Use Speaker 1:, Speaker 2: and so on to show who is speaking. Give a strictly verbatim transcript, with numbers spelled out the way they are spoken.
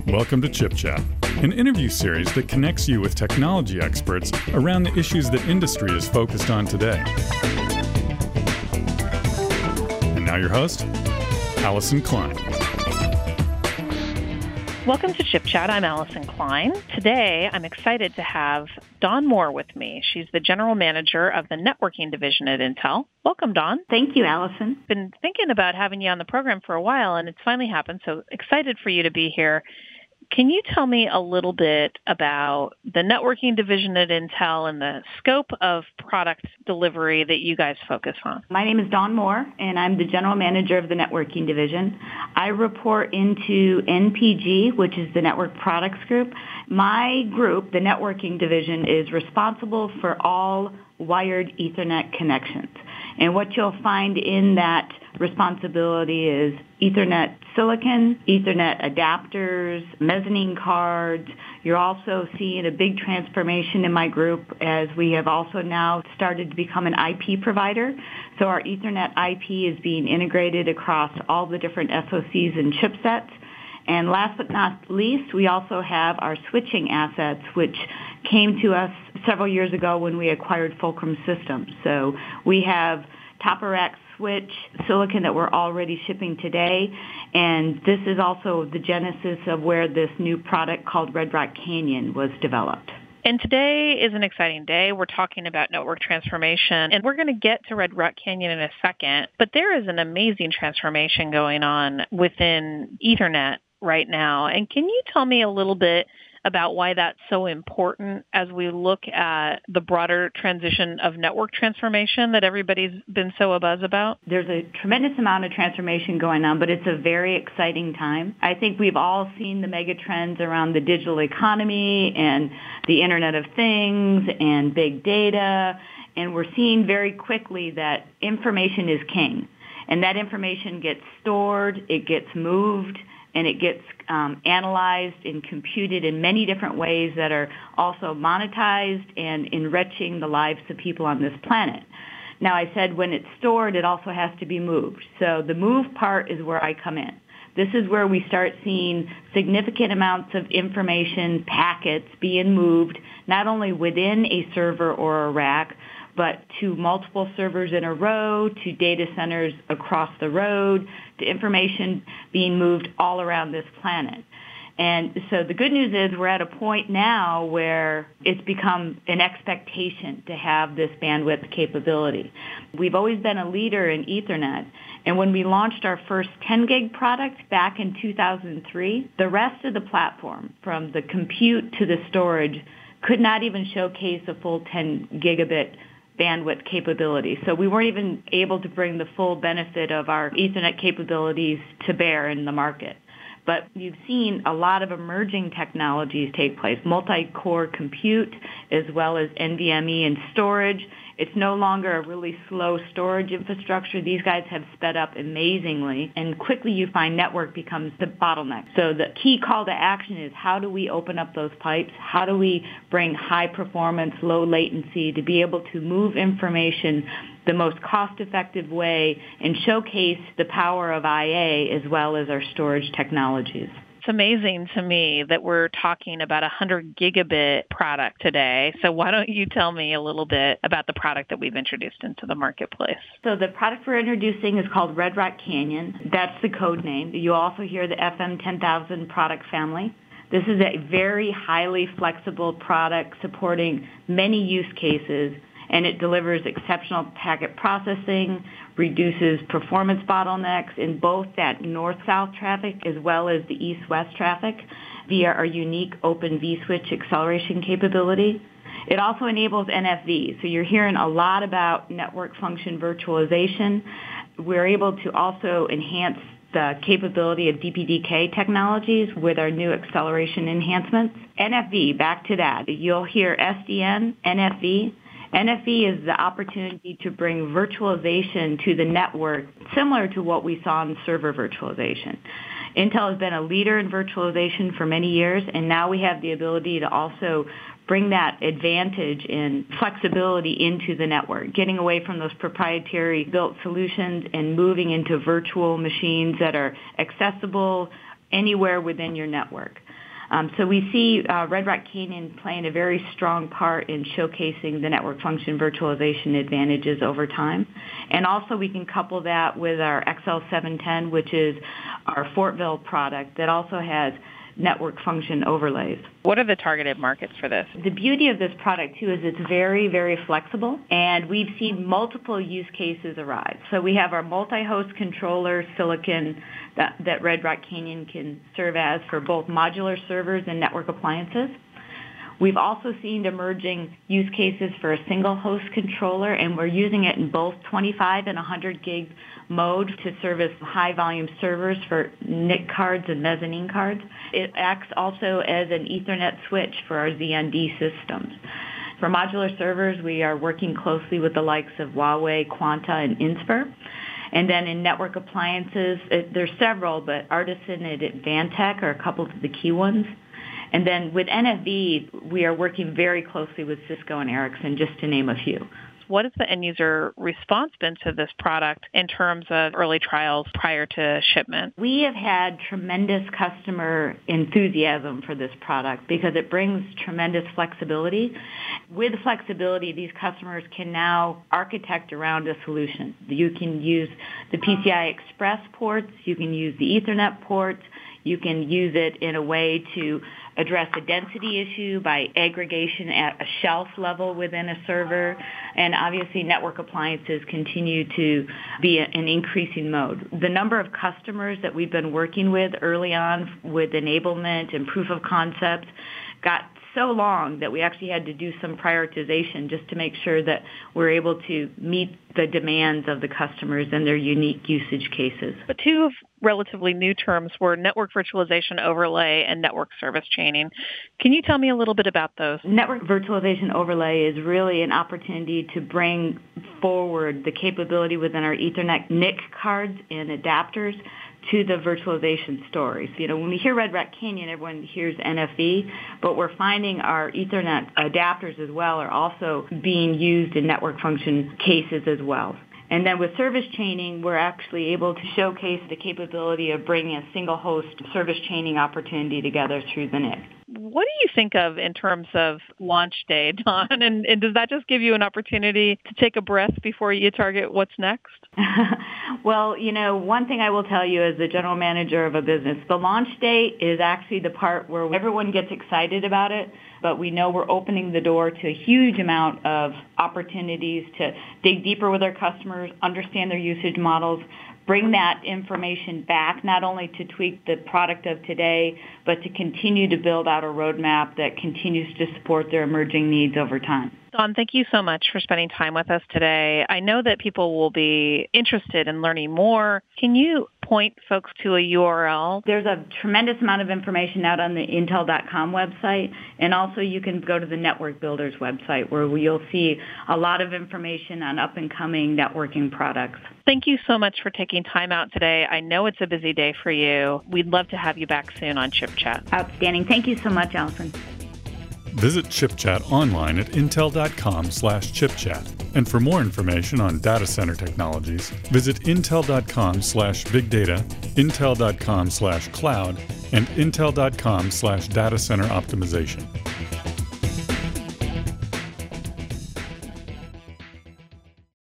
Speaker 1: Welcome to Chip Chat, an interview series that connects you with technology experts around the issues that industry is focused on today. And now your host, Allison Klein.
Speaker 2: Welcome to Chip Chat. I'm Allison Klein. Today, I'm excited to have Dawn Moore with me. She's the General Manager of the Networking Division at Intel. Welcome, Dawn.
Speaker 3: Thank you, Allison.
Speaker 2: Been thinking about having you on the program for a while, and it's finally happened, so excited for you to be here. Can you tell me a little bit about the networking division at Intel and the scope of product delivery that you guys focus on?
Speaker 3: My name is Dawn Moore, and I'm the General Manager of the Networking Division. I report into N P G, which is the Network Products Group. My group, the Networking Division, is responsible for all wired Ethernet connections. And what you'll find in that responsibility is Ethernet silicon, Ethernet adapters, mezzanine cards. You're also seeing a big transformation in my group as we have also now started to become an I P provider. So our Ethernet I P is being integrated across all the different S O Cs and chipsets. And last but not least, we also have our switching assets, which came to us several years ago when we acquired Fulcrum Systems. So we have top-of-rack switch silicon that we're already shipping today, and this is also the genesis of where this new product called Red Rock Canyon was developed.
Speaker 2: And today is an exciting day. We're talking about network transformation, and we're going to get to Red Rock Canyon in a second, but there is an amazing transformation going on within Ethernet right now. And can you tell me a little bit about why that's so important as we look at the broader transition of network transformation that everybody's been so abuzz about?
Speaker 3: There's a tremendous amount of transformation going on, but it's a very exciting time. I think we've all seen the mega trends around the digital economy and the Internet of Things and big data, and we're seeing very quickly that information is king. And that information gets stored, it gets moved, and it gets um, analyzed and computed in many different ways that are also monetized and enriching the lives of people on this planet. Now, I said when it's stored, it also has to be moved. So the move part is where I come in. This is where we start seeing significant amounts of information, packets being moved, not only within a server or a rack, but to multiple servers in a row, to data centers across the road, to information being moved all around this planet. And so the good news is we're at a point now where it's become an expectation to have this bandwidth capability. We've always been a leader in Ethernet, and when we launched our first ten gig product back in two thousand three, the rest of the platform, from the compute to the storage, could not even showcase a full ten gigabit bandwidth capability. So we weren't even able to bring the full benefit of our Ethernet capabilities to bear in the market. But you've seen a lot of emerging technologies take place, multi-core compute as well as N V M e and storage. It's no longer a really slow storage infrastructure. These guys have sped up amazingly, and quickly you find network becomes the bottleneck. So the key call to action is how do we open up those pipes? How do we bring high performance, low latency to be able to move information the most cost-effective way and showcase the power of I A as well as our storage technologies?
Speaker 2: It's amazing to me that we're talking about a one hundred gigabit product today. So why don't you tell me a little bit about the product that we've introduced into the marketplace?
Speaker 3: So the product we're introducing is called Red Rock Canyon. That's the code name. You also hear the F M ten thousand product family. This is a very highly flexible product supporting many use cases, and it delivers exceptional packet processing, reduces performance bottlenecks in both that north-south traffic as well as the east-west traffic via our unique Open vSwitch acceleration capability. It also enables N F V, so you're hearing a lot about network function virtualization. We're able to also enhance the capability of D P D K technologies with our new acceleration enhancements. N F V, back to that. You'll hear S D N, N F V. N F V is the opportunity to bring virtualization to the network, similar to what we saw in server virtualization. Intel has been a leader in virtualization for many years, and now we have the ability to also bring that advantage and flexibility into the network, getting away from those proprietary built solutions and moving into virtual machines that are accessible, anywhere within your network. Um, so we see uh, Red Rock Canyon playing a very strong part in showcasing the network function virtualization advantages over time. And also we can couple that with our X L seven ten, which is our Fortville product that also has network function overlays.
Speaker 2: What are the targeted markets for this?
Speaker 3: The beauty of this product, too, is it's very, very flexible, and we've seen multiple use cases arise. So we have our multi-host controller silicon that, that Red Rock Canyon can serve as for both modular servers and network appliances. We've also seen emerging use cases for a single host controller, and we're using it in both twenty-five and one hundred gig mode to service high volume servers for N I C cards and mezzanine cards. It acts also as an Ethernet switch for our Z N D systems. For modular servers, we are working closely with the likes of Huawei, Quanta, and Inspur. And then in network appliances, it, there's several, but Artisan and Advantech are a couple of the key ones. And then with N F V, we are working very closely with Cisco and Ericsson, just to name a few.
Speaker 2: What has the end user response been to this product in terms of early trials prior to shipment?
Speaker 3: We have had tremendous customer enthusiasm for this product because it brings tremendous flexibility. With flexibility, these customers can now architect around a solution. You can use the P C I Express ports, you can use the Ethernet ports, you can use it in a way to address a density issue by aggregation at a shelf level within a server. And obviously, network appliances continue to be an increasing mode. The number of customers that we've been working with early on with enablement and proof of concept got so long that we actually had to do some prioritization just to make sure that we're able to meet the demands of the customers and their unique usage cases.
Speaker 2: But two of relatively new terms were network virtualization overlay and network service chaining. Can you tell me a little bit about those?
Speaker 3: Network virtualization overlay is really an opportunity to bring forward the capability within our Ethernet N I C cards and adapters to the virtualization stories. You know, when we hear Red Rock Canyon, everyone hears N F V, but we're finding our Ethernet adapters as well are also being used in network function cases as well. And then with service chaining, we're actually able to showcase the capability of bringing a single host service chaining opportunity together through the N I C.
Speaker 2: What do you think of in terms of launch day, Dawn? And, and does that just give you an opportunity to take a breath before you target what's next?
Speaker 3: Well, you know, one thing I will tell you as the general manager of a business, the launch date is actually the part where everyone gets excited about it, but we know we're opening the door to a huge amount of opportunities to dig deeper with our customers, understand their usage models, bring that information back, not only to tweak the product of today, but to continue to build out a roadmap that continues to support their emerging needs over time.
Speaker 2: Dawn, thank you so much for spending time with us today. I know that people will be interested in learning more. Can you point folks to a U R L?
Speaker 3: There's a tremendous amount of information out on the Intel dot com website, and also you can go to the Network Builders website where you'll see a lot of information on up-and-coming networking products.
Speaker 2: Thank you so much for taking time out today. I know it's a busy day for you. We'd love to have you back soon on Chip Chat.
Speaker 3: Outstanding. Thank you so much, Allison.
Speaker 1: Visit ChipChat online at intel dot com slash chipchat. And for more information on data center technologies, visit intel dot com slash big data, intel dot com slash cloud, and intel dot com slash data center optimization.